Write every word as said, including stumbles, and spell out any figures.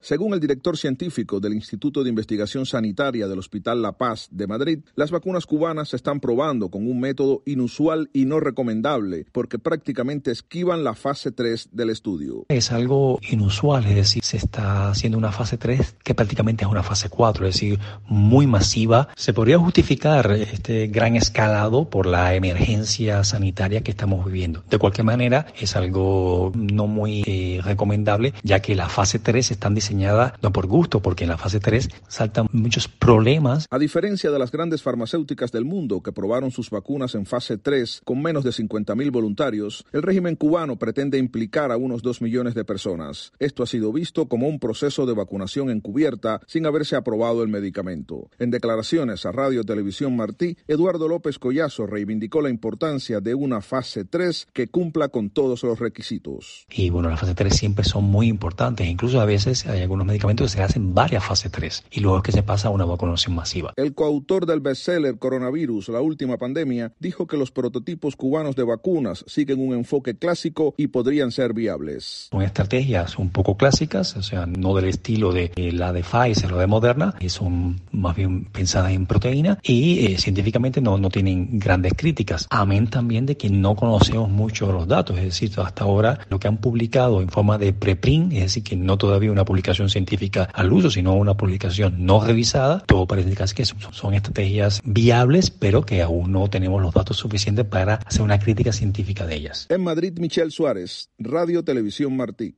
Según el director científico del Instituto de Investigación Sanitaria del Hospital La Paz de Madrid, las vacunas cubanas se están probando con un método inusual y no recomendable porque prácticamente esquivan la fase tres del estudio. Es algo inusual, es decir, se está haciendo una fase tres que prácticamente es una fase cuatro, es decir, muy masiva. Se podría justificar este gran escalado por la emergencia sanitaria que estamos viviendo. De cualquier manera, es algo no muy eh, recomendable, ya que la fase tres están diseñada no por gusto, porque en la fase tres saltan muchos problemas. A diferencia de las grandes farmacéuticas del mundo que probaron sus vacunas en fase tres con menos de cincuenta mil voluntarios, el régimen cubano pretende implicar a unos dos millones de personas. Esto ha sido visto como un proceso de vacunación encubierta sin haberse aprobado el medicamento. En declaraciones a Radio Televisión Martí, Eduardo López Collazo reivindicó la importancia de una fase tres que cumpla con todos los requisitos. Y bueno, las fases tres siempre son muy importantes, incluso a veces hay algunos medicamentos que se hacen varias fases tres y luego es que se pasa a una vacunación masiva. El coautor del bestseller Coronavirus, la última pandemia, dijo que los prototipos cubanos de vacunas siguen un enfoque clásico y podrían ser viables. Son estrategias un poco clásicas, o sea, no del estilo de la de Pfizer o de Moderna, que son más bien pensadas en proteína y eh, científicamente no, no tienen grandes críticas. Amén también de que no conocemos mucho los datos, es decir, hasta ahora lo que han publicado en forma de preprint, es decir, que no todavía una publicación científica al uso, sino una publicación no revisada, todo parece casi que son, son estrategias viables, pero que aún no tenemos los datos suficientes para hacer una crítica científica de ellas. En Madrid, Michelle Suárez, Radio Televisión Martí.